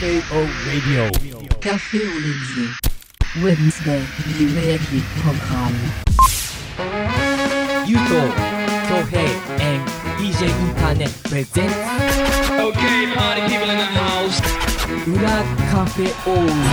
FAO Radio Café au Laitier Wednesday Liberty Program ゆうと恭平 and DJ インターネットプレゼンツ Okay, party people in the house. 裏カフェオーレディ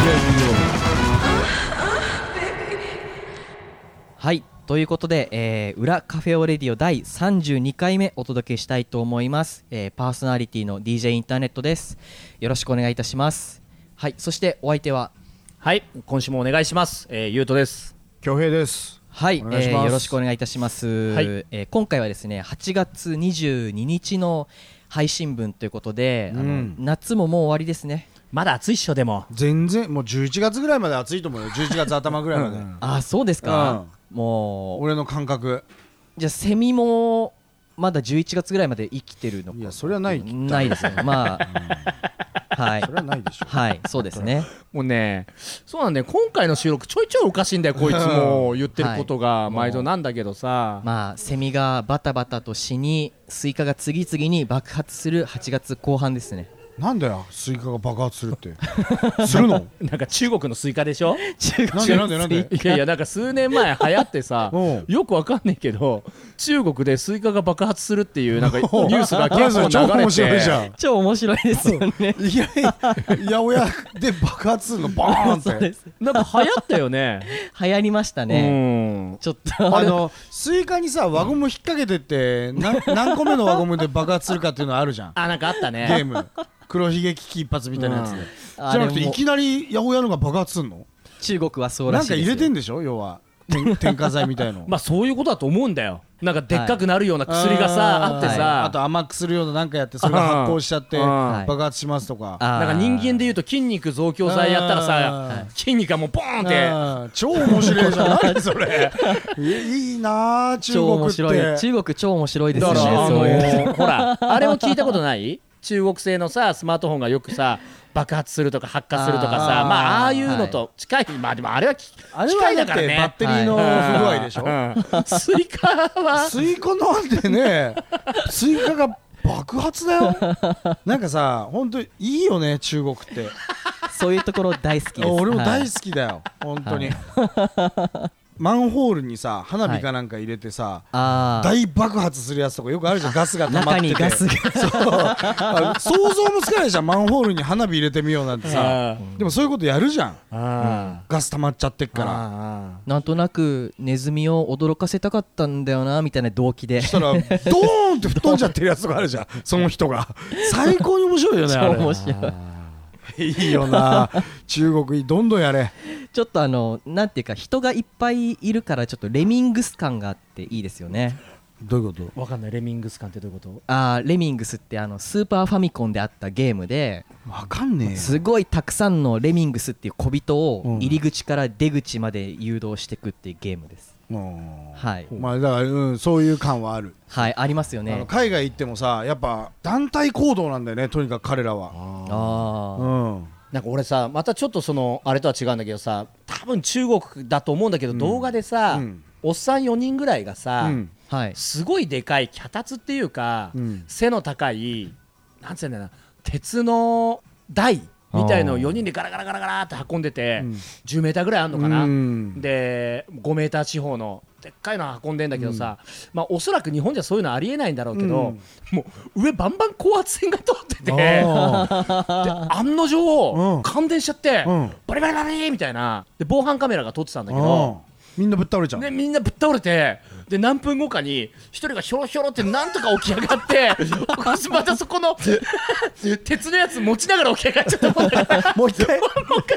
オ。はい、ということで、裏カフェオレディオ第32回目お届けしたいと思います。パーソナリティの DJ インターネットです。よろしくお願いいたします。はい、そしてお相手は、 はい、今週もお願いします。ゆうとです。 恭平です。 はい、 お願いします。 よろしくお願いいたします。 はい、 今回はですね、8月22日の配信分ということで、夏ももう終わりですね。 まだ暑いっしょ。でも全然もう11月ぐらいまで暑いと思うよ。11月頭ぐらいまであ、そうですか、もう俺の感覚。 じゃあセミもまだ11月ぐらいまで生きてるのか。 いや、それはないですよまあ、はい、 それはないでしょ。 はい、そうですね。 もうね、そうなんだよ。今回の収録ちょいちょいおかしいんだよ、こいつも言ってることが毎度なんだけどさ、 まあセミがバタバタと死に、スイカが次々に爆発する8月後半ですね。 なんだよ、スイカが爆発するってするのなんか中国のスイカでしょ。 なんでいやいや、なんか数年前流行ってさよくわかんないけど、中国でスイカが爆発するっていうなんかニュースが結構超面流れ白いじゃて、 ん。 超面白いですよね。 いやいや、八百屋で爆発するのバーンってそうです。 なんか流行ったよね。 流行りましたね。ちょっとスイカにさ輪ゴム引っ掛けてって何個目の輪ゴムで爆発するかっていうのあるじゃん。 あ、なんかあったね、 ゲーム黒ひげ危機一髪みたいなやつで、じゃなくていきなり八百屋のが爆発すんの。 中国はそうらなんかしいですよ。 入れてんでしょ、要は添加剤みたいの。 まあそういうことだと思うんだよ。なんかでっかくなるような薬がさ、あってさ、 あと甘くするようななんかやって、それが発酵しちゃってはい爆発しますとか。 なんか人間でいうと筋肉増強剤やったらさ、筋肉がもうボーンって。 超面白いじゃん。何それ。いいなあ、中超面国って。 白い。中国超面白いですよね。 だからそういうほら、あれも聞いたことない？中国製のさスマートフォンがよくさ爆発するとか発火するとかさ、まあああいうのと近い。まあでもあれは機械だからね。 バッテリーの不具合でしょ。 スイカはスイカなんてね、スイカが爆発だよ。なんかさ、本当にいいよね、中国って。 そういうところ大好きです。 俺も大好き。 きだよ、本当に。マンホールにさ花火かなんか入れてさ、大爆発するやつとかよくあるじゃん。ガスが溜まってて、 中にガスが想像もつかないじゃん。マンホールに花火入れてみようなんてさ。でもそういうことやるじゃん。ガス溜まっちゃってっから。 なんとなくネズミを驚かせたかったんだよなみたいな動機で。 そしたらドーンって吹っ飛んじゃってるやつとかあるじゃん。その人が最高に面白いよね。あれ超面白い。 いいよな。中国どんどんやれ。 ちょっとなんていうか、人がいっぱいいるからちょっとレミングス感があっていいですよね。 どういうこと？ わかんない。レミングス感ってどういうこと？ レミングスってスーパーファミコンであったゲームで、 わかんねえよ。 すごいたくさんのレミングスっていう小人を入り口から出口まで誘導していくっていうゲームです。はい。 まあだから、そういう感はある。 はい、ありますよね。 海外行ってもさ、やっぱ団体行動なんだよね、とにかく彼らは。 なんか俺さ、またちょっとあれとは違うんだけどさ、多分中国だと思うんだけど、動画でさ、おっさん4人ぐらいがさ、すごいでかい脚立っていうか、背の高いなんつうんだよな、鉄の台みたいのを4人でガラガラガラガラって運んでて、10メーターぐらいあるのかな、で5メーター四方のでっかいの運んでんだけどさ、まあおそらく日本じゃそういうのありえないんだろうけど、もう上バンバン高圧線が通ってて、で案の定感電しちゃって、バリバリバリみたいなで、防犯カメラが撮ってたんだけど、 みんなぶっ倒れちゃう。 みんなぶっ倒れて、で何分後かに一人がひょろひょろってなんとか起き上がってまたそこの鉄のやつ持ちながら起き上がっちゃったもんだから、 もう一回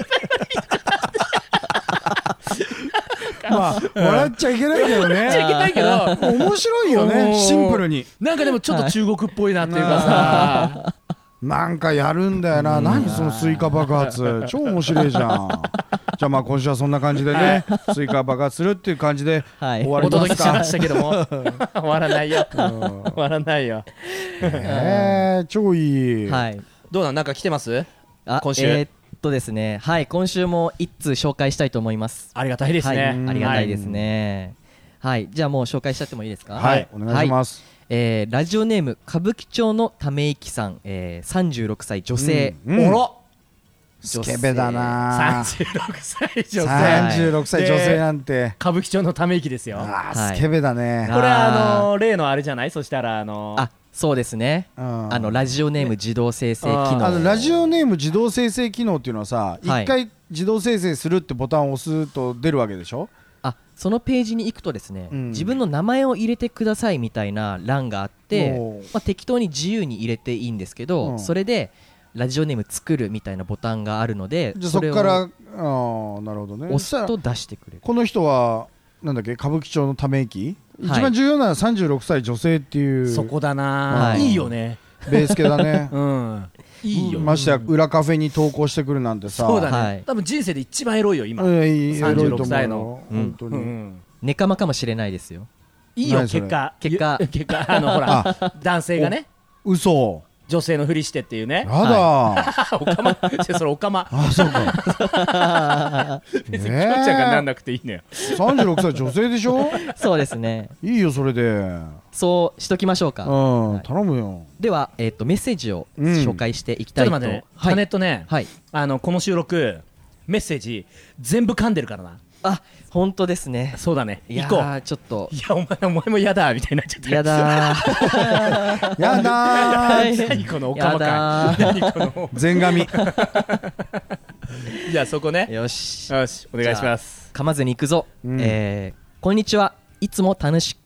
まあ笑っちゃいけないけどね。 笑っちゃいけないけど面白いよね、シンプルに。 なんかでもちょっと中国っぽいなっていうかさ、 なんかやるんだよな。何そのスイカ爆発、超面白いじゃん。じゃあまあ今週はそんな感じでね、スイカ爆発するっていう感じで終わりお届ますか。 けしましたけども終わらないよ、終わらないよ。 超いい。 はい。 どうなんか来てます？今週ですね、はい、今週も一通紹介したいと思います。 ありがたいですね。 ありがたいですね。はい、じゃあもう紹介しちゃってもいいですか？ はい、お願いします。 ラジオネーム歌舞伎町のため息さん、36歳女性。 あら、 スケベだな。 36歳女性 36歳女性なんて歌舞伎町のため息ですよ。 スケベだね。 これ例のあれじゃない？そしたらそうですね、ラジオネーム自動生成機能。 ラジオネーム自動生成機能っていうのはさ、一回自動生成するってボタンを押すと出るわけでしょ。 そのページに行くとですね、自分の名前を入れてくださいみたいな欄があって、適当に自由に入れていいんですけど、それでラジオネーム作るみたいなボタンがあるので、 じゃあそこからなるほどね、 押すと出してくれる。 この人はなんだっけ、歌舞伎町のため息、一番重要なのは36歳女性っていう、 そこだな。いいよね、 ベース系だね。 いいよ。 ましてや裏カフェに投稿してくるなんてさ。 そうだね、多分人生で一番エロいよ今、36歳の。 本当にネカマかもしれないですよ。 いいよ。結果ほら男性がね、 嘘、 女性のふりしてっていうね。 やだおかまそれおかま。 そうか。 別にきょうちゃんがなんなくていいのよ。 36歳女性でしょ。 そうですね。 いいよそれで。 そうしときましょうか。 頼むよ。 ではメッセージを紹介していきたいと。 ちょっと待ってね、タネットね、この収録メッセージ全部噛んでるからな。 本当ですね。 そうだね。 行こう。ちょっと。 いや、お前も嫌だみたいになっちゃった。 やだー。やだー。 何このおかまかい。何この全髪。 じゃあそこね。 よし。 お願いします。 噛まずに行くぞ。こんにちは。いつも楽しく。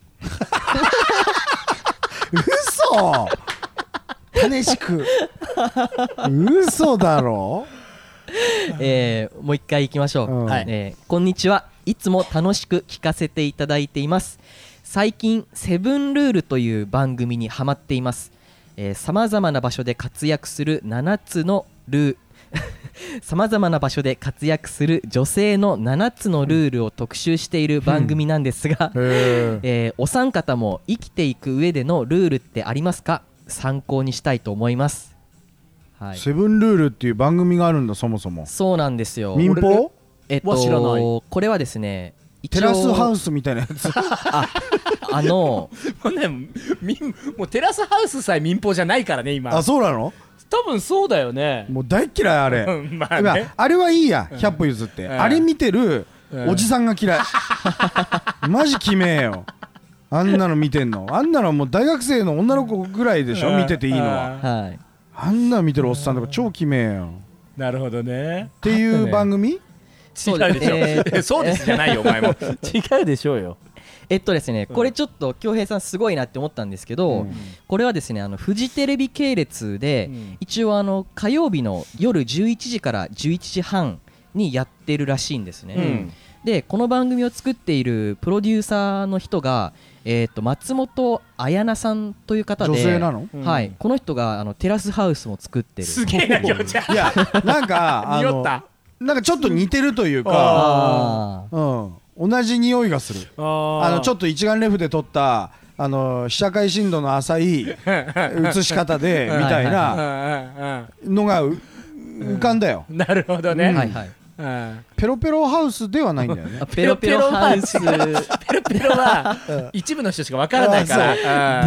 嘘。楽しく。嘘だろ。 もう一回いきましょう。こんにちは。いつも楽しく聞かせていただいています。最近セブンルールという番組にハマっています。さまざまな場所で活躍する7つのさまざまな場所で活躍する女性の7つのルールを特集している番組なんですが、お三方も生きていく上でのルールってありますか？参考にしたいと思います。 セブンルールっていう番組があるんだ。そもそもそうなんですよ。 民放知らない。 これはですね、 テラスハウスみたいなやつ。 もうテラスハウスさえ民放じゃないからね今。 そうなの？ 多分そうだよね。 もう大っ嫌いあれ。あれはいいや、100歩譲って、あれ見てるおじさんが嫌い。マジきめえよ。あんなの見てんの。あんなのもう大学生の女の子ぐらいでしょ、見てていいのは。あんなの見てるおっさんとか超きめえよ。 なるほどね。 っていう番組？ そうでしょ。そうですじゃないよお前も。違うでしょうよ。 ですね、これちょっと恭平さんすごいなって思ったんですけど、これはですね、フジテレビ系列で、一応火曜日の夜11時から11時半にやってるらしいんですね。でこの番組を作っているプロデューサーの人が、松本彩菜さんという方で、 女性なの？ はい、この人がテラスハウスも作ってる。 すげえな、きょうちゃん。 いや、なんかなんかちょっと似てるというか、同じ匂いがする。ちょっと一眼レフで撮った被写界深度の浅い写し方でみたいなのが浮かんだよ。 なるほどね。 ペロペロハウスではないんだよね。 ペロペロハウス。 ペロペロは一部の人しかわからないから。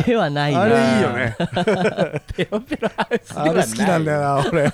ではないな。 あれいいよね。 ペロペロハウスではない。 あれ好きなんだよな俺。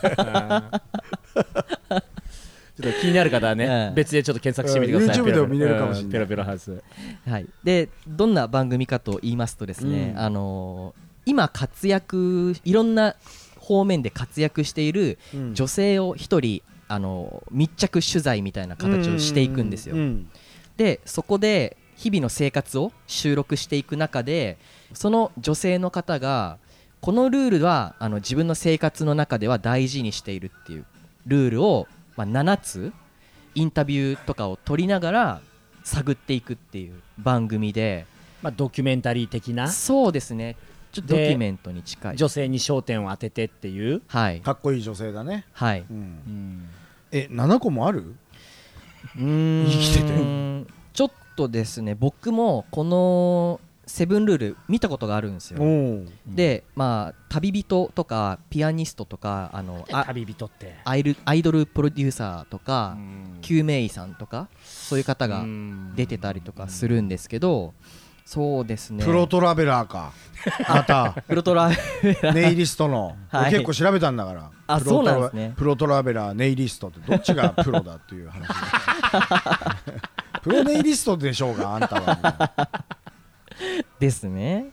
ちょっと気になる方はね、別でちょっと検索してみてください。 YouTube でも見れるかもしれない。 ペロペロハウス。 でどんな番組かと言いますとですね、今いろんな方面で活躍している女性を一人密着取材みたいな形をしていくんですよ。でそこで日々の生活を収録していく中で、その女性の方がこのルールは自分の生活の中では大事にしているっていうルールを、7つインタビューとかを取りながら探っていくっていう番組で、 ドキュメンタリー的な。 そうですね、ちょっとドキュメントに近い。 女性に焦点を当ててっていう、 かっこいい女性だね。 はい。 7個もある？ 生きててちょっとですね、僕もこのセブンルール見たことがあるんですよ。で旅人とかピアニストとか旅人ってアイドルプロデューサーとか救命医さんとかそういう方が出てたりとかするんですけど、 そうですね。 プロトラベラーかまたプロトラベラーネイリストの、 はい結構調べたんだからあ、そうなんですね。 プロトラベラーネイリストってどっちがプロだっていう話プロネイリストでしょうがあんたはですね。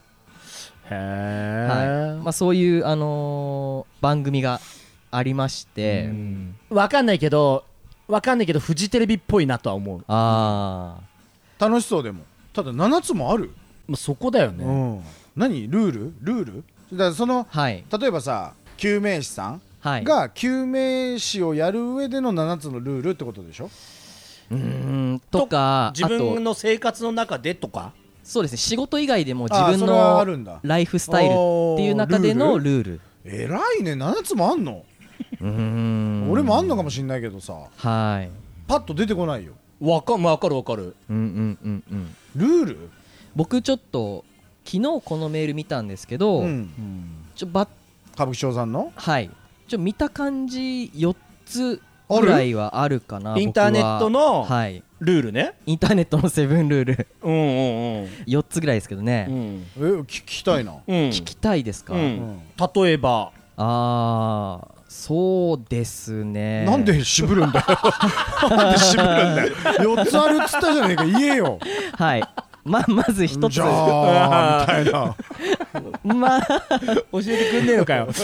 へはい。そういう、番組がありまして、 わかんないけどフジテレビっぽいなとは思う。 あ楽しそうでもただ7つもある、 まあそこだよね。 何ルールだからその、 はい例えばさ救命士さんはいが救命士をやる上での7つのルールってことでしょ。 とか、 自分の生活の中でとか。 そうですね、仕事以外でも自分あそれはあのるんだライフスタイルっていう中でのルール。 えらいね7つもあんの。俺もあんのかもしんないけどさ、 はい。 パッと出てこないよ。 わかる。 ルール僕ちょっと昨日このメール見たんですけど、 うん、歌舞伎町さんのはい見た感じ4つぐらいはあるかな。 インターネットのはいルールね。 インターネットの7ルール4つぐらいですけどね。 聞きたいな。 聞きたいですか。 例えばそうですね。 なんで渋るんだよなんで渋るんだよ4つあるっつったじゃねえか言えよはいまず一つじゃあみたいな教えてくんねえのかよ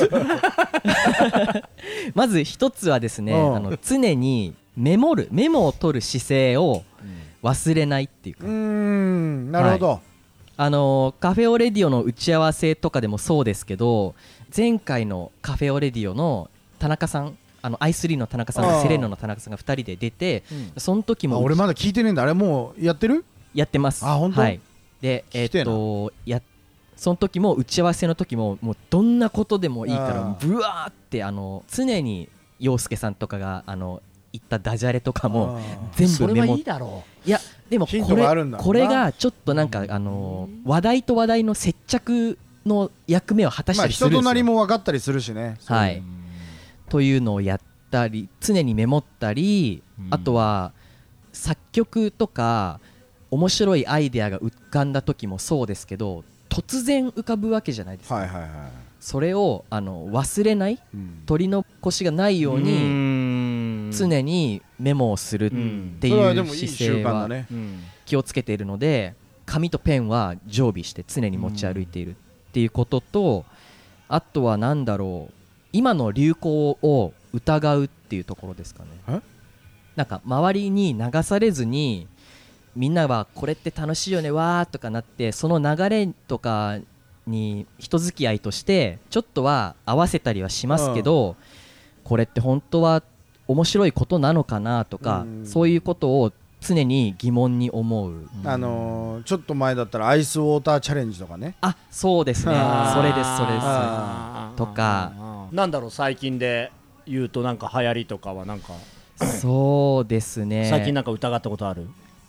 まず一つはですね、常にメモを取る姿勢を忘れないっていうか。 なるほど、 はい、カフェオレディオの打ち合わせとかでもそうですけど、前回のカフェオレディオの田中さん、i3 の田中さんとセレーノの田中さんが2人で出て、その時も俺まだ聞いてねえんだ。あれもうやってる？ やってます。 本当？ はい。でその時も打ち合わせの時ももうどんなことでもいいからブワーって常に陽介さんとかが言ったダジャレとかも全部メモ。 それはいいだろう。 いやでもこれがちょっとなんか話題と話題の接着の役目を果たしたりするんですよ。 人となりも分かったりするしね。 はい。というのをやったり、常にメモったり、あとは作曲とか面白いアイデアが浮かんだ時もそうですけど、突然浮かぶわけじゃないですか。それを忘れない、取り残しがないように常にメモをするっていう姿勢は気をつけているので、紙とペンは常備して常に持ち歩いているっていうことと、あとは何だろう、今の流行を疑うっていうところですかね。なんか周りに流されずに、みんなはこれって楽しいよねわーとかなって、その流れとかに人付き合いとしてちょっとは合わせたりはしますけど、これって本当は面白いことなのかなとか、そういうことを常に疑問に思う。 ちょっと前だったらアイスウォーターチャレンジとかね。 そうですね、それですとか、 なんだろう、最近で言うとなんか流行りとかはなんかそうですね、 最近なんか疑ったことある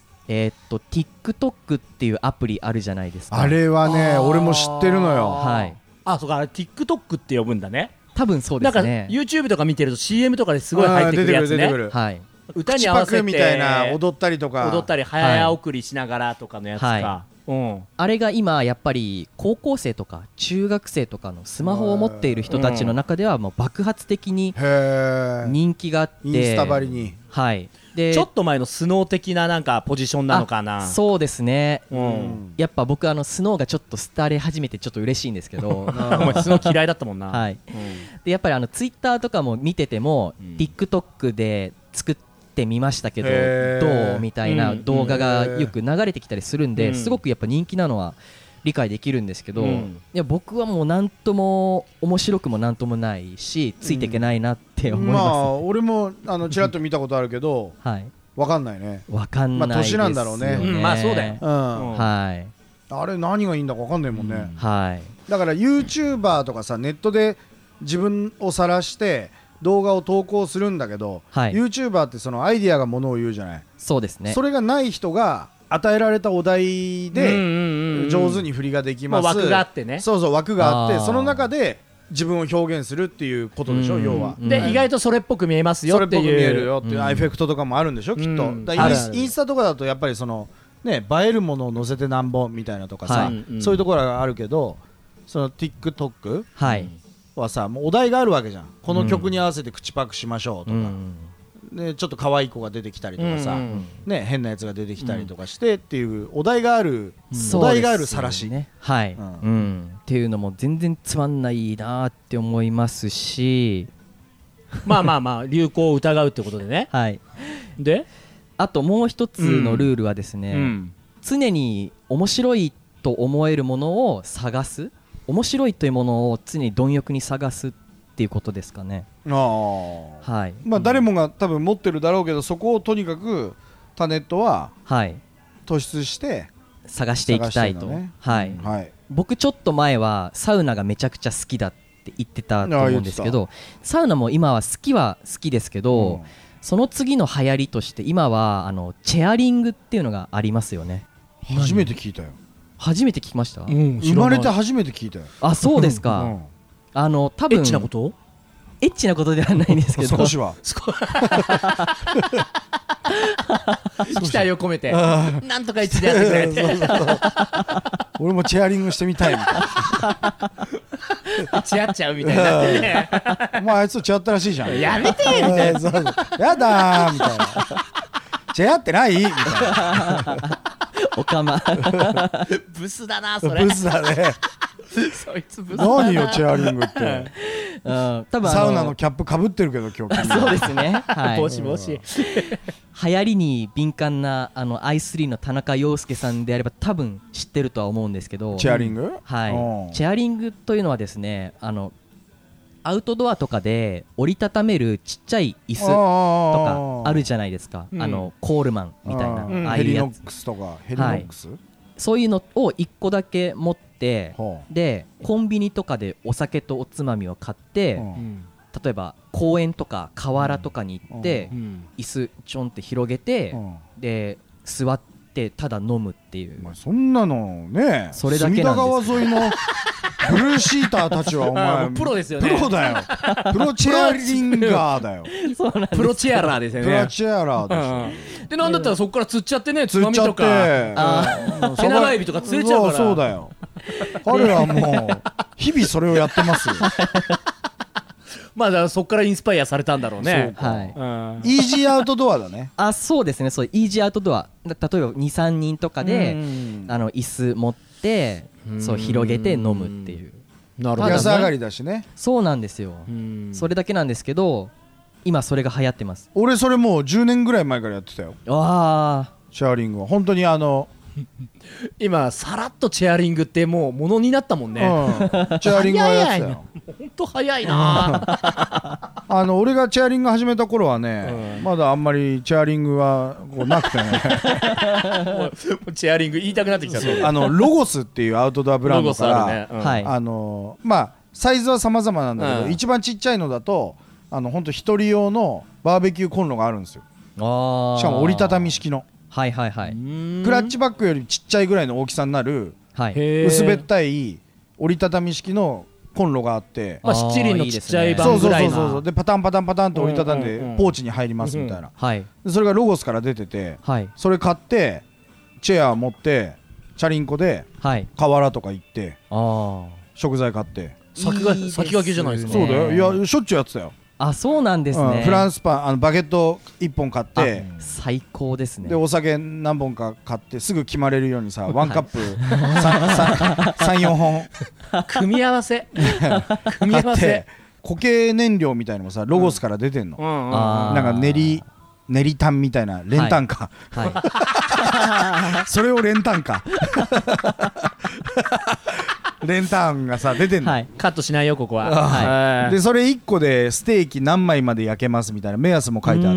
？TikTok っていうアプリあるじゃないですか。 あれはね、俺も知ってるのよ。 はい。 そうか、あれ TikTok って呼ぶんだね。 多分そうですね。 なんか YouTube とか見てると CM とかですごい入ってくるやつね。 はい。 歌に合わせてみたいな踊ったり早送りしながらとかのやつか。 あれが今やっぱり高校生とか中学生とかのスマホを持っている人たちの中ではもう爆発的に人気があって、 インスタ張りに。 はい。でちょっと前のスノー的ななんかポジションなのかな。 そうですね、やっぱ僕スノーがちょっと廃れ始めてちょっと嬉しいんですけどお前スノー嫌いだったもんな。 はい。でやっぱりツイッターとかも見てても、TikTok で作ってみましたけどどうみたいな動画がよく流れてきたりするんで、すごくやっぱ人気なのは理解できるんですけど、いや僕はもうなんとも面白くもなんともないし、ついていけないなって思います。 俺もちらっと見たことあるけど、わかんないね。 わかんないですよね。 年なんだろうね。 まあそうだよ。 はい。 あれ何がいいんだかわかんないもんね。 はい。 だから YouTuber とかさ、ネットで自分を晒して動画を投稿するんだけど、YouTuber ってそのアイディアがものを言うじゃない。 そうですね。 それがない人が与えられたお題で上手に振りができます。 枠があってね。 そうそう、枠があって、その中で自分を表現するっていうことでしょ、要は。 で意外とそれっぽく見えますよっていう、 それっぽく見えるよっていうエフェクトとかもあるんでしょ、きっと。インスタとかだとやっぱりそのね映えるものを載せてなんぼみたいなとかさ、そういうところがあるけど、その TikTok はさもうお題があるわけじゃん。この曲に合わせて口パクしましょうとか、でちょっと可愛い子が出てきたりとかさ、ね変なやつが出てきたりとかしてっていうお題がある晒しね、はい、っていうのも全然つまんないなって思いますし、 まあ流行を疑うってことでね。 はい。 であともう一つのルールはですね、常に面白いと思えるものを探す、面白いというものを常に貪欲に探すっていうことですかね。はい。 まあ誰もが多分持ってるだろうけど、そこをとにかくタネットは突出して探していきたいと。はい。僕ちょっと前はサウナがめちゃくちゃ好きだって言ってたと思うんですけど、サウナも今は好きですけど、その次の流行りとして今はチェアリングっていうのがありますよね。 初めて聞いたよ。 初めて聞きました。 生まれて初めて聞いたよ。 あ、そうですか。多分エッチなこと？ エッチなことではないんですけど、 少しは期待を込めてなんとかエッチでやってくれって俺もチェアリングしてみたいみたいなチェアっちゃうみたいになってねお前あいつとチェアったらしいじゃんやめてみたいなやだーみたいなチェアってないみたいなおかまブスだなそれブスだねそいつブスだな何よチェアリングって多分サウナのキャップかぶってるけど今日そうですね、はい、 帽子流行りに敏感なi3 の田中陽介さんであれば多分知ってるとは思うんですけど、 チェアリング、 はい、チェアリングというのはですねアウトドアとかで折りたためるちっちゃい椅子とかあるじゃないですか、コールマンみたいな、 ヘリノックスとかヘリノックス、 そういうのを1個だけ持って、でコンビニとかでお酒とおつまみを買って、例えば公園とか河原とかに行って、椅子ちょんって広げて、で座ってただ飲むっていう、 そんなのね、 それだけなんです。 隅田川沿いのブルーシーターたちはお前プロですよね。 プロだよ。プロチェアリンガーだよ。 プロチェアラーですよね。 プロチェアラーでしょ。 でなんだったらそこから釣っちゃってね、つまみとか手長エビとか釣れちゃうから。 そうだよ。彼らはもう日々それをやってますよ。 まあだからそこからインスパイアされたんだろうね。 はい。 イージーアウトドアだね。 あ、そうですね。そうイージーアウトドア。例えば2、3人とかで椅子持ってそう広げて飲むっていう。 なるほど。 安上がりだしね。 そうなんですよ。それだけなんですけど、今それが流行ってます。 俺それもう10年ぐらい前からやってたよ。 ああ。 チェアリングは本当に今さらっとチェアリングってもうものになったもんね。 チェアリングはやってたよ。 本当早いな。 俺がチェアリング始めた頃はね、まだあんまりチェアリングはこうなくてね。 チェアリング言いたくなってきた。 ロゴスっていうアウトドアブランドからまあサイズは様々なんだけど、一番ちっちゃいのだと本当一人用のバーベキューコンロがあるんですよ。しかも折りたたみ式の。 はいはいはい。 クラッチバッグよりちっちゃいぐらいの大きさになる、薄べったい折りたたみ式のコンロがあって、 まあ七輪のちっちゃい版ぐらいな。 そうでパタンパタンパタンと折りたたんでポーチに入りますみたいな。それがロゴスから出てて、それ買ってチェア持ってチャリンコで河原とか行って食材買って。 先駆けじゃないですか。 そうだよ。いやしょっちゅうやってたよ。 あ、そうなんですね。 フランスパンバゲット1本買って最高ですね。 でお酒何本か買ってすぐ決まれるようにさワンカップ3,4 本組み合わせ買って固形燃料みたいのもさロゴスから出てんの。なんか練り炭みたいな練炭か。それを練炭か。練炭がさ出てんの。 カットしないよここは。 でそれ1個でステーキ何枚まで焼けますみたいな目安も書いてあって、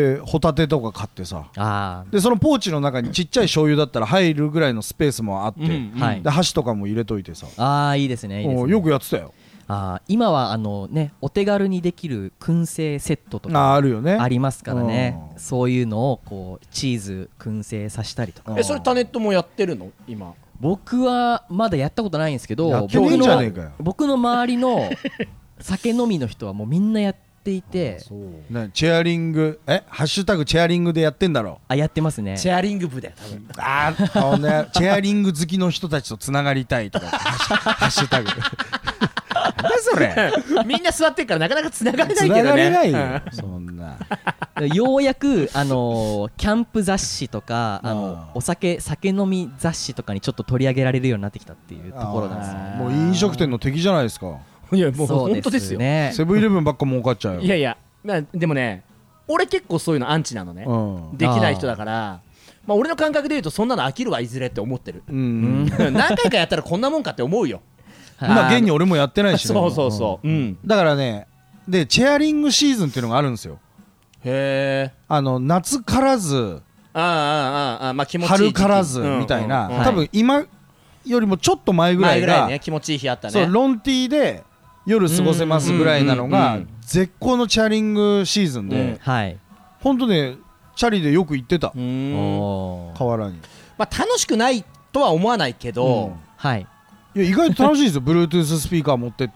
でホタテとか買ってさ、でそのポーチの中にちっちゃい醤油だったら入るぐらいのスペースもあって、で箸とかも入れといてさ。 あ、いいですね。 よくやってたよ。 今はお手軽にできる燻製セットとかありますからね。そういうのをこうチーズ燻製させたりとか。 それタネットもやってるの今？ 僕はまだやったことないんですけど、 僕の周りの酒飲みの人はもうみんなやってっていて、 チェアリングハッシュタグチェアリングでやってんだろ。 やってますね。 チェアリング部だよ多分。 チェアリング好きの人たちとつながりたいとかハッシュタグなんだそれみんな座ってるからなかなか繋がれないつけどね。 ながれないよそんな。 ようやくキャンプ雑誌とか酒飲み雑誌とかにちょっと取り上げられるようになってきたっていうところなんですね。 もう飲食店の敵じゃないですか。 いやもう本当ですよ。 セブンイレブンばっか儲かっちゃうよ。 いやいや、でもね俺結構そういうのアンチなのね、できない人だから。俺の感覚で言うとそんなの飽きるわいずれって思ってる。何回かやったらこんなもんかって思うよ。 現に俺もやってないしね。 そう、 だからねでチェアリングシーズンっていうのがあるんですよ。 へえ。 夏からず気持ちいい春からずみたいな、多分今よりもちょっと前ぐらいがね気持ちいい日あったね。 そうロンティーで夜過ごせますぐらいなのが絶好のチェアリングシーズンで、ほんとねチャリでよく行ってた。河原に。 楽しくないとは思わないけど、 いや意外と楽しいですよ。Bluetooth スピーカー持ってって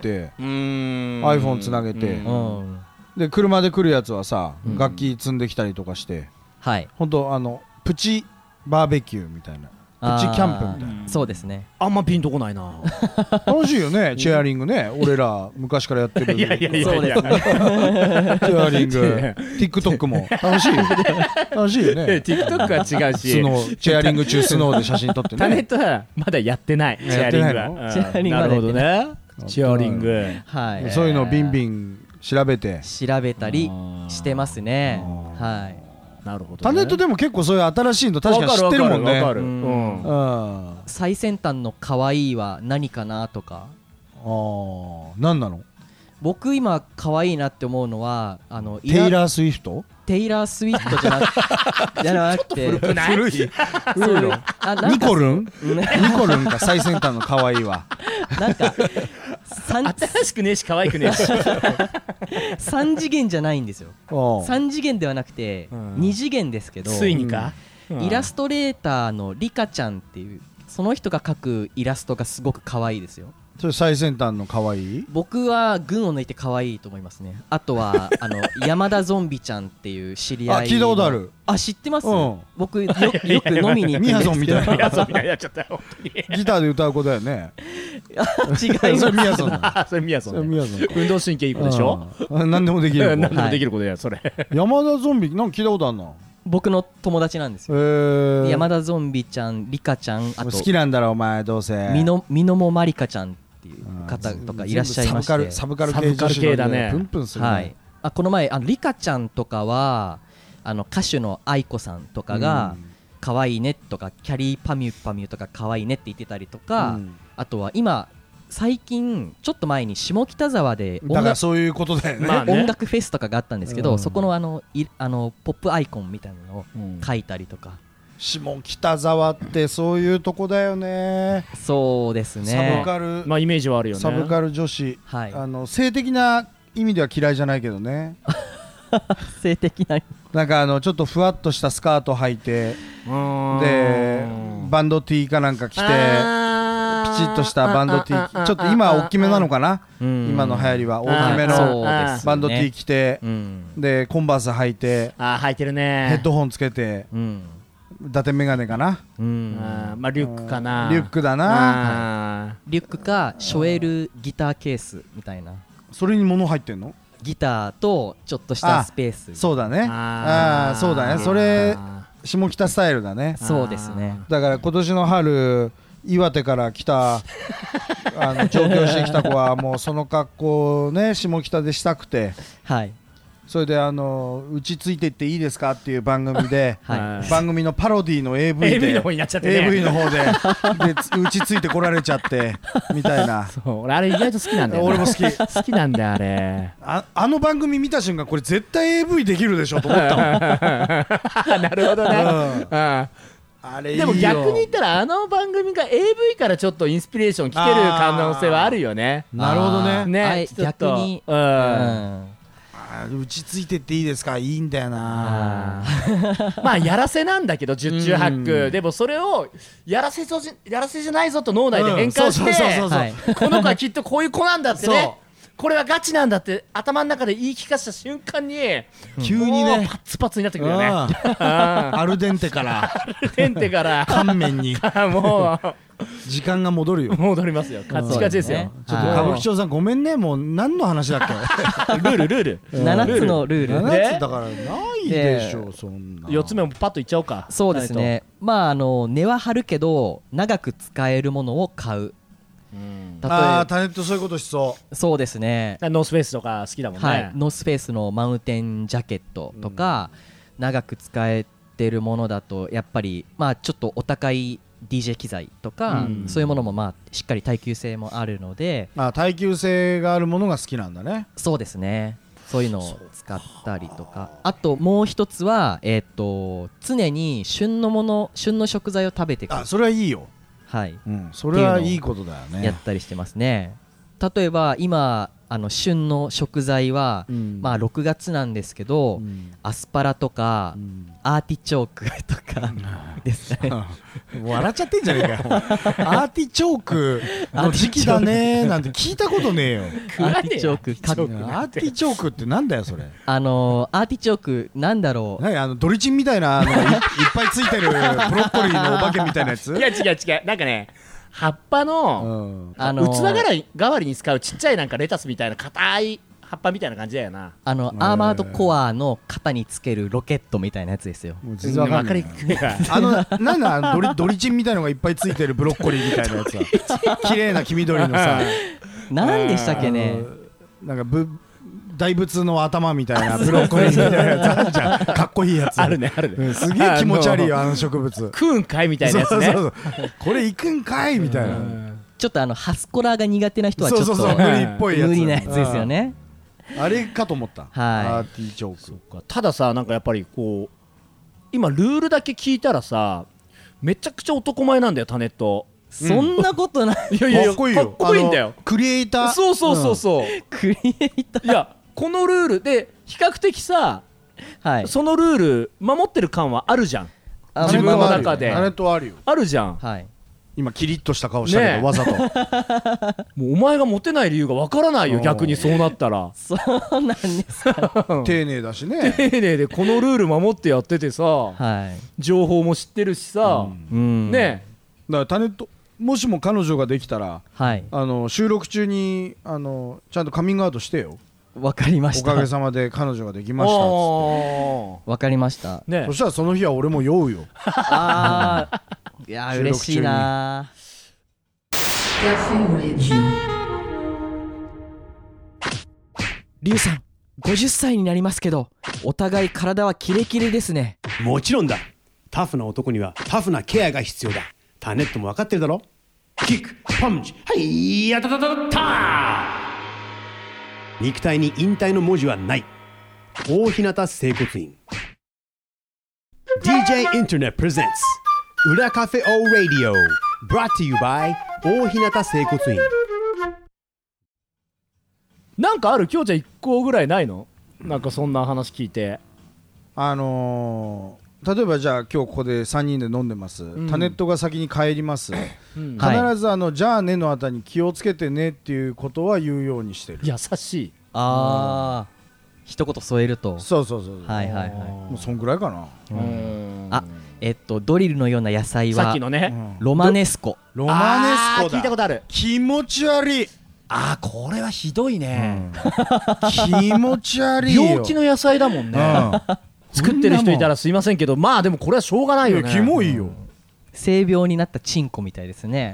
iPhone つなげて、で車で来るやつはさ楽器積んできたりとかして、ほんとプチバーベキューみたいな、プチキャンプみたいな。 そうですね。 あんまピンとこないな。 楽しいよねチェアリングね。俺ら昔からやってる。 いやそうですね。 チェアリングTikTok も楽しいよ。楽しいよね。 TikTok は違うし、 チェアリング中スノーで写真撮ってね。 タネットはまだやってない。チェアリングは。 チェアリングはなるほどね。チェアリング。 そういうのをビンビン調べたりしてますね。 なるほど。 タネットでも結構そういう新しいの確かに知ってるもんね。 最先端の可愛いは何かなとか。 何なの？ 僕今可愛いなって思うのはテイラー・スウィフト？ テイラー・スウィフトじゃなくて古いニコルンか最先端の可愛いはなんか新しくねえし可愛くねえし 3次元じゃないんですよ。3次元ではなくて2次元ですけど、 ついにかイラストレーターのリカちゃんっていうその人が描くイラストがすごく可愛いですよ。 それ最先端の可愛い？ 僕は群を抜いて可愛いと思いますね。あとは山田ゾンビちゃんっていう知り合い。 聞いたことある。 知ってます？僕よく飲みに行くんですけど。 ミヤゾンみたいな。 ミヤゾンみたいになっちゃったよ。 ギターで歌う子だよね。 違います。 それミヤゾン。 それミヤゾン。運動神経いい子でしょ。 何でもできる。 何でもできる子だよそれ。 山田ゾンビなんか聞いたことあるな。 僕の友達なんですよ。山田ゾンビちゃん、リカちゃん、あと好きなんだろお前どうせ。 みのもまりかちゃんっていう方とかいらっしゃいまして、 サブカル系だね。プンプンするね。 この前リカちゃんとかは歌手の愛子さんとかが可愛いねとか、キャリーパミュパミュとか可愛いねって言ってたりとか、あとは最近ちょっと前に下北沢でだからそういうことだよね。 音楽フェスとかがあったんですけど、そこのポップアイコンみたいなのを書いたりとか。 下北沢ってそういうとこだよね。 そうですね。 サブカル、 イメージはあるよね。 サブカル女子、性的な意味では嫌いじゃないけどね。 性的ななんかちょっとふわっとしたスカート履いて、でバンド T かなんか着て、ピチッとしたバンド T、ちょっと今は大きめなのかな、今の流行りは大きめのバンド T 着て、でコンバース履いて、 履いてるね。 ヘッドホンつけて、伊達メガネかな、 リュックかな。 リュックだな。 リュックかショエルギターケースみたいな。 それに物入ってんの？ ギターとちょっとしたスペース。 そうだね。そうだね。それ下北スタイルだね。 そうですね。 だから今年の春岩手から来た上京してきた子はもうその格好をね下北でしたくて、それでうちついてっていいですかっていう番組で、番組のパロディの AV の方になっちゃってね。 AV の方でうちついてこられちゃってみたいな。 そう俺あれ意外と好きなんだよ。 俺も好き。 好きなんだよあれ。 あの番組見た瞬間これ絶対 AV できるでしょと思ったもん。 なるほどね。 あれいいよ。 でも逆に言ったら番組が AV からちょっとインスピレーション来てる可能性はあるよね。 なるほどね。 逆にうちついてっていいですか、いいんだよな。 やらせなんだけど十中八九。でもそれをやらせじゃないぞと脳内で変換して、この子はきっとこういう子なんだってね、 これはガチなんだって頭の中で言い聞かせた瞬間に急にねもうパツパツになってくるよね。 アルデンテからテンテから乾麺にも時間が戻るよ。 う戻りますよ。カチカチですよ。 ちょっと歌舞伎町さんごめんね、もう何の話だっけルール 7つのルール 7つだからないでしょ、そんな 4つ目もパッといっちゃおうか。 そうですね。まあ値は張るけど長く使えるものを買う。例えばタネットそういうことしそそうですね。 ノースフェイスとか好きだもんね。 はい、ノースフェイスのマウンテンジャケットとか、長く使えてるものだとやっぱりまあちょっとお高い DJ 機材とか、そういうものもまあしっかり耐久性もあるので、 耐久性があるものが好きなんだね。 そうですね。そういうのを使ったりとか、あともう一つは常に旬の食材を食べていく。 それはいいよ。 はい、 それはいいことだよね。 やったりしてますね。例えば今旬の食材は、まあ6月なんですけど、アスパラとか、アーティチョークとかですね。 笑っちゃってんじゃねえかよ。アーティチョークの時期だねなんて聞いたことねえよ。 アーティチョークアーティチョークってなんだよそれ。 アーティチョークなんだろう。 ドリチンみたいないっぱいついてるブロッコリーのお化けみたいなやつ。 いや違うなんかね、葉っぱの、器代わりに使うちっちゃいなんかレタスみたいな硬い葉っぱみたいな感じだよな。 アーマードコアの肩につけるロケットみたいなやつですよ。 全然わかりにくい。なんだドリチンみたいのがいっぱいついてるブロッコリーみたいなやつは。綺麗な黄緑のさ。 なんでしたっけね。 なんか大仏の頭みたいなブロッコリーみたいなやつあるじゃん。かっこいいやつ。 あるね。 すげえ気持ち悪いよ植物。 食うんかいみたいなやつね。 これいくんかいみたいな。 ちょっとハスコラが苦手な人はちょっと無理っぽいやつ。 無理なやつですよね。 あれかと思った。アーティチョーク。 たださ、なんかやっぱりこう今ルールだけ聞いたらさ、めちゃくちゃ男前なんだよタネット。 そんなことない。 いやかっこいいんだよ。 クリエイター。 そうクリエイター。 いやこのルールで比較的さ、そのルール守ってる感はあるじゃん。自分の中でタネットはあるよ。 あるじゃん。 今キリッとした顔したけどわざと。 もうお前がモテない理由がわからないよ。逆にそうなったら。 そうなんですか。 丁寧だしね。 丁寧でこのルール守ってやっててさ、情報も知ってるしさ、ね。 だからタネットもしも彼女ができたら、収録中にちゃんとカミングアウトしてよ。 わかりました。 おかげさまで彼女ができましたっつって。 わかりました。 そしたらその日は俺も酔うよ。 いや嬉しいな。リュウさん50歳になりますけど、お互い体はキレキレですね。 もちろんだ。タフな男にはタフなケアが必要だ。タネットも分かってるだろ。キックパンチ、はいやたたたたた。肉体に引退の文字はない。大日向整骨院 DJ インターネット presents 裏カフェオーラディオ brought to you by 大日向整骨院。 なんかある？きょうちゃん1個ぐらいないの？なんかそんな話聞いて、 例えばじゃあ今日ここで3人で飲んでます、タネットが先に帰ります、必ずじゃあねのあたりに気をつけてねっていうことは言うようにしてる。 優しい。 一言添えると。 そうもうそんぐらいかな。 ドリルのような野菜はさっきのね、 ロマネスコ。 ロマネスコだ。 聞いたことある。 気持ち悪い。 これはひどいね。 気持ち悪いよ。 病気の野菜だもんね。作ってる人いたらすいませんけど、まあでもこれはしょうがないよね。 キモいよ。 性病になったチンコみたいですね。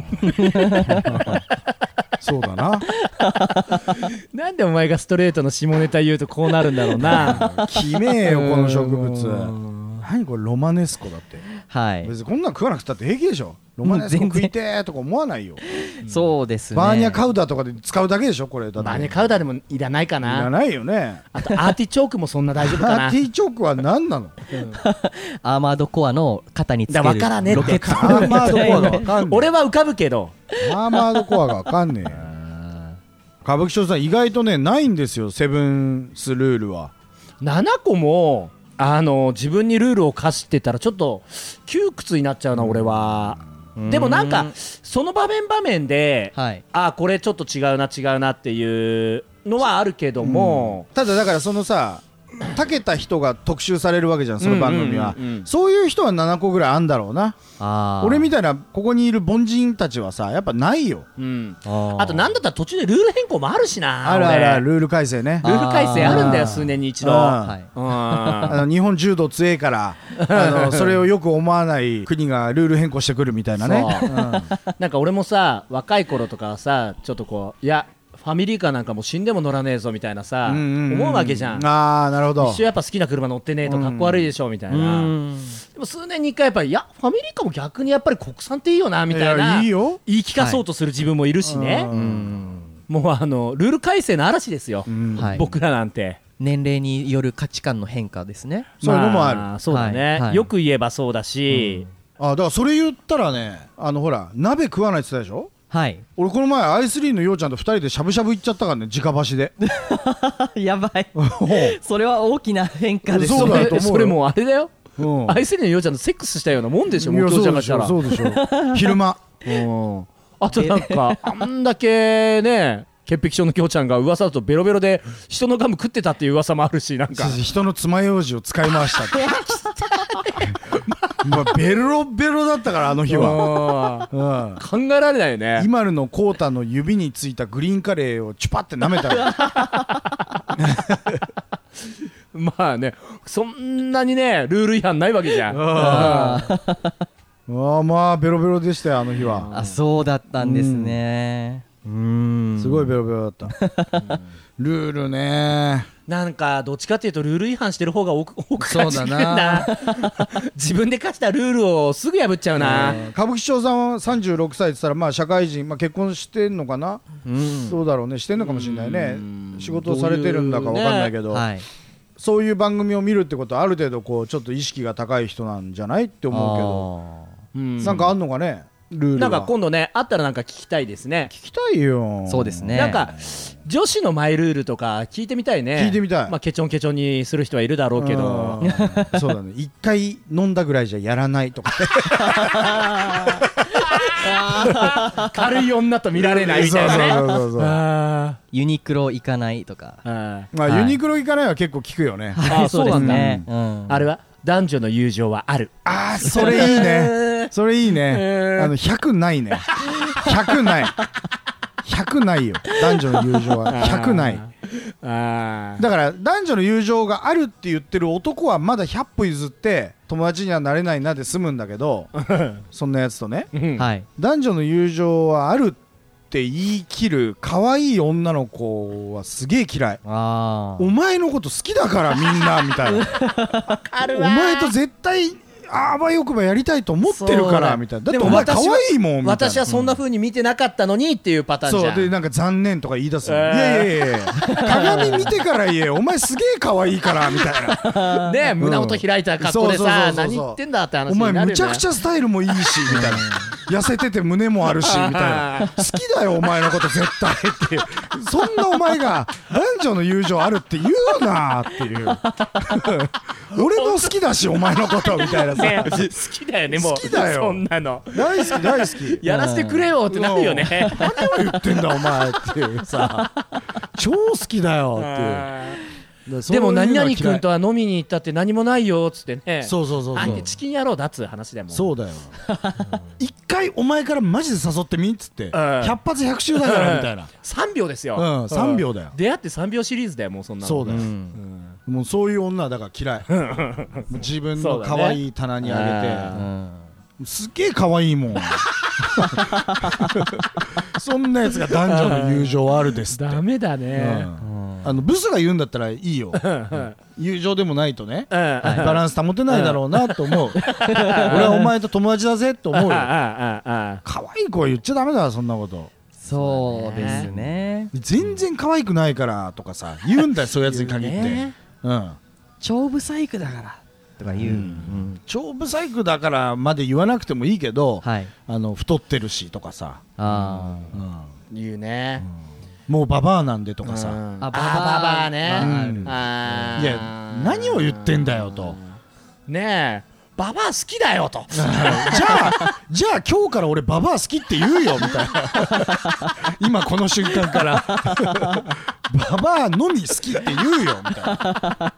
そうだな。 なんでお前がストレートの下ネタ言うとこうなるんだろうな。 きめえよこの植物。何これロマネスコだって。別にこんなん食わなくたって平気でしょ。ロマネスコ食いてーとか思わないよ。 そうですね。 バーニャカウダとかで使うだけでしょこれ。 バーニャカウダでもいらないかな。 いらないよね。 あとアーティチョークもそんな大丈夫かな。 アーティチョークは何なの？ アーマードコアの肩につけるロケット。 アーマードコアが分かんねえ。 俺は浮かぶけどアーマードコアが分かんねえ。歌舞伎町さん意外とねないんですよセブンスルールは。 7個も自分にルールを課してたらちょっと窮屈になっちゃうな俺は。 でもなんかその場面で、 はい、 これちょっと違うなっていうのはあるけども、 ただだからそのさたけた人が特集されるわけじゃんその番組は、そういう人は7個ぐらいあんだろうな。俺みたいなここにいる凡人たちはさやっぱないよ、 あとなんだったら途中でルール変更もあるしな。 あるあるルール改正ね。 ルール改正あるんだよ数年に一度。 日本柔道強えからそれをよく思わない国がルール変更してくるみたいなね。 なんか俺もさ若い頃とかはさちょっとこういやファミリーカーなんかもう死んでも乗らねえぞみたいなさ、思うわけじゃん。 なるほど。 一生やっぱ好きな車乗ってねえとかっこ悪いでしょみたいな、でも数年に一回やっぱりいやファミリーカーも逆にやっぱり国産っていいよなみたいな、 いいよ言い聞かそうとする自分もいるしね、もうルール改正の嵐ですよ、僕らなんて。 年齢による価値観の変化ですね。 そういうのもある。 そうだね、よく言えばそうだし、 だからそれ言ったらねほら鍋食わないって言ってたでしょ。 はい、 俺この前アイスリーのようちゃんと2人でしゃぶしゃぶ行っちゃったからね直箸でやばいそれは大きな変化ですね。 そうだと思うよ。 それもうあれだよ、アイスリーのようちゃんとセックスしたようなもんでしょもう今日ちゃんがしたら。 そうでしょ昼間あとなんかあんだけね潔癖症のきょうちゃんが噂だとベロベロで人のガム食ってたっていう噂もあるし、なんか人の爪楊枝を使い回したってベロベロだったからあの日は、 考えられないよね。 今のコータの指についたグリーンカレーをチュパって舐めたまあねそんなにねルール違反ないわけじゃん。 まあベロベロでしたよあの日は。 あそうだったんですね。 すごいベロベロだったルールね。 なんかどっちかっていうとルール違反してる方が多く感じるんそうだだ自分で課したルールをすぐ破っちゃうな。 歌舞伎町さんは36歳って言ったらまあ社会人、結婚してんのかな、そうだろうねしてんのかもしれないね。仕事をされてるんだか分かんないけど、そういう番組を見るってことはある程度こうちょっと意識が高い人なんじゃないって思うけど、なんかあんのかねルールなんか今度ねあったらなんか聞きたいですね。 聞きたいよ。 そうですね。 なんか女子のマイルールとか聞いてみたいね。 聞いてみたい。 ケチョンケチョンにする人はいるだろうけどそうだね一回飲んだぐらいじゃやらないとか軽い女と見られないみたいなね。 ユニクロ行かないとか、 ユニクロ行かないは結構聞くよね。 そうですね。 あれは男女の友情はある。 それいいねそれいいね。100ないね100ない100ないよ男女の友情は100ない。だから男女の友情があるって言ってる男はまだ100歩譲って友達にはなれないなで済むんだけどそんなやつとね、男女の友情はあるって言い切る可愛い女の子はすげえ嫌い。お前のこと好きだからみんなみたいなお前と絶対あわよくばやりたいと思ってるからみたいな。だってお前可愛いもんみたいな。 私はそんな風に見てなかったのにっていうパターンじゃん。 そうでなんか残念とか言い出すの。いや鏡見てから言えお前すげえ可愛いからみたいなね胸元開いた格好でさ何言ってんだって話になるよね。 お前むちゃくちゃスタイルもいいしみたいな痩せてて胸もあるしみたいな好きだよお前のこと絶対ってそんなお前が男女の友情あるって言うなっていう俺も好きだしお前のことみたいなさ好きだよねもう好きだよそんなの大好き大好きやらせてくれよってなるよね。 何を言ってんだお前っていうさ超好きだよっていうでも何々君とは飲みに行ったって何もないよっつってね。 そう相手チキン野郎だっつう話でもそうだよ一回お前からマジで誘ってみっつって100発100中だからみたいな 3秒ですよ。 3秒だよ。 出会って3秒シリーズだよもうそんなの。 そうだよもうそういう女はだから嫌い自分の可愛い棚にあげてすっげえ可愛いもんそんなやつが男女の友情あるですってダメだね。 ブスが言うんだったらいいよ友情でもないとねバランス保てないだろうなと思う俺はお前と友達だぜと思うよ。可愛い子は言っちゃダメだそんなこと。 そうですね。 全然可愛くないからとかさ言うんだよそういうやつに限って超ブサイクだからとか言う、 超ブサイクだからまで言わなくてもいいけど、太ってるしとかさ言うね。 もうババアなんでとかさババアね。 いや何を言ってんだよとねえババア好きだよとじゃあ今日から俺ババア好きって言うよみたいな今この瞬間からババアのみ好きって言うよみたいな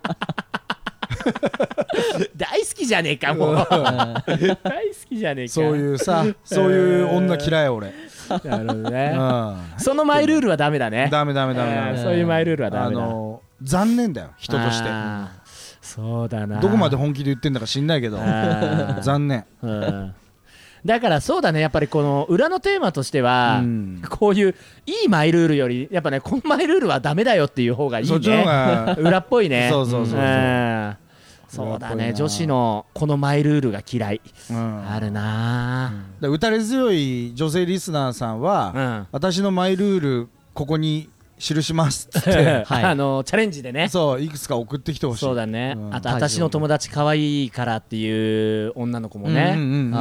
大好きじゃねえかもう大好きじゃねえか。 そういうさ、そういう女嫌い俺。 なるほどね、 うん、 そのマイルールはダメだね。 ダメそういうマイルールはダメだ。 残念だよ人として。 そうだな。 どこまで本気で言ってんだか知んないけど残念、 だからそうだね、やっぱりこの裏のテーマとしては、こういういいマイルールよりやっぱね、このマイルールはダメだよっていう方がいいね。 そっちの方が裏っぽいね。 そうそうだね、女子のこのマイルールが嫌い、あるな。 打たれ強い女性リスナーさんは、私のマイルールここに記しますって、 チャレンジでね、 そういくつか送ってきてほしい。 そうだね、あと私の友達可愛いからっていう女の子もね、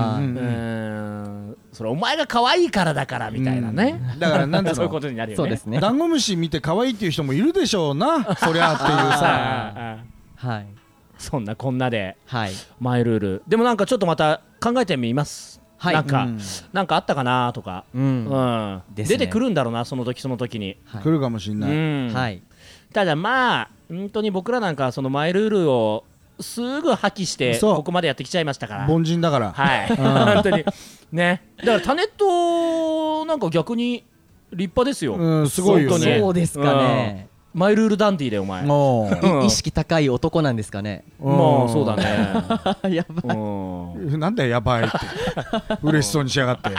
それお前が可愛いからだからみたいなね、 だからなんそういうことになるよね。 そうですね。 ダンゴムシ見て可愛いっていう人もいるでしょうなそりゃっていうさはい、 そんなこんなで、 はい、 マイルールでもなんかちょっとまた考えてみます。はい、なんかあったかなとか、出てくるんだろうな、その時に、 来るかもしれない、 はい、 ただまあ本当に僕らなんかそのマイルールをすぐ破棄してここまでやってきちゃいましたから、 凡人だから、 はい本当にね。だからタネットなんか逆に立派ですよ、 すごいよね。そうですかね、 マイルールダンディーでお前意識高い男なんですかね。 もうそうだねやばい、 なんだよやばいって嬉しそうにしやがって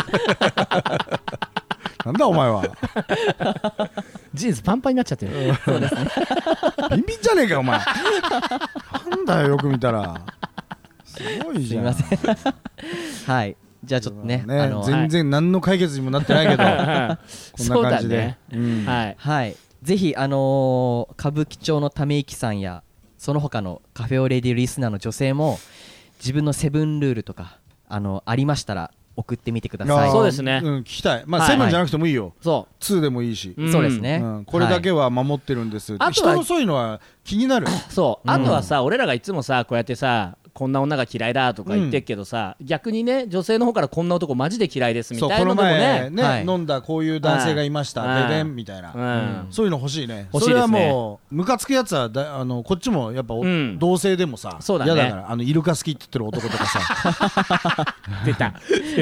なんだお前はジーンズパンパンになっちゃってるそうですねビンビンじゃねえかお前なんだよよく見たらすごいじゃん。 すいませんはいじゃあちょっとね全然何の解決にもなってないけどこんな感じで、 はいぜひ歌舞伎町のため息さんやその他のカフェオレディリスナーの女性も自分のセブンルールとかありましたら送ってみてください。 そうですね、 聞きたい。まあセブンじゃなくてもいいよ、2でもいいし、 そうですね、 これだけは守ってるんです。人のそういうのは気になる。 そうあとはさ、俺らがいつもさこうやってさこんな女が嫌いだとか言ってっけどさ、逆にね女性の方からこんな男マジで嫌いですみたいなのでもね、 この前ね、飲んだこういう男性がいましたででんみたいな、そういうの欲しいね。それはもうムカつくやつはこっちもやっぱ同性でもさ嫌だからイルカ好きって言ってる男とかさ出た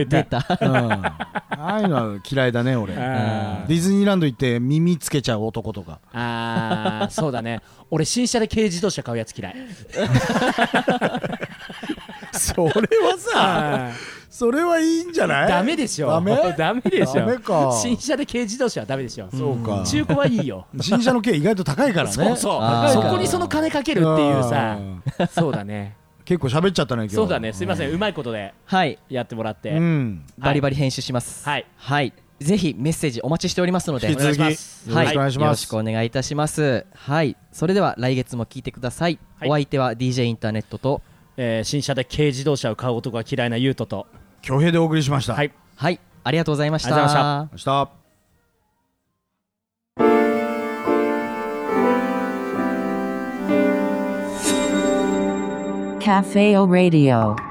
ああいうのは嫌いだね俺。ディズニーランド行って耳つけちゃう男とか。 そうだね、俺新車で軽自動車買うやつ嫌いそれはさそれはいいんじゃない。 ダメでしょ。ダメでしょ。新車で軽自動車はダメでしょ。 そうか、 中古はいいよ。 新車の軽意外と高いからねそこにその金かけるっていうさそうだね。 結構喋っちゃったね今日。 そうだね、すいません、うまいことでやってもらって、 バリバリ編集します。はいぜひメッセージお待ちしておりますので、 引き続きよろしくお願いします。 よろしくお願いいたします。はい、それでは来月も聞いてください。お相手は DJ インターネットと、 新車で軽自動車を買う男が嫌いなゆうとと恭平でお送りしました。 はい、ありがとうございました。 ありがとうございました。 Café O Radio